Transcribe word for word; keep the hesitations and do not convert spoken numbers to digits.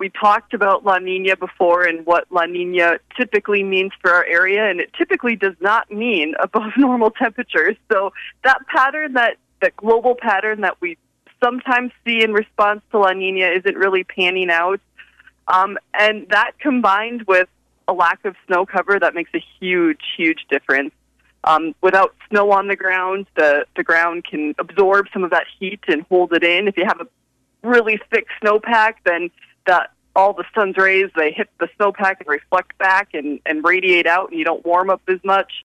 we talked about La Nina before and what La Nina typically means for our area, and it typically does not mean above normal temperatures. So that pattern, that, that global pattern that we sometimes see in response to La Nina isn't really panning out. Um, and that combined with a lack of snow cover, that makes a huge, huge difference. Um, without snow on the ground, the, the ground can absorb some of that heat and hold it in. If you have a really thick snowpack, then that all the sun's rays, they hit the snowpack and reflect back and, and radiate out, and you don't warm up as much.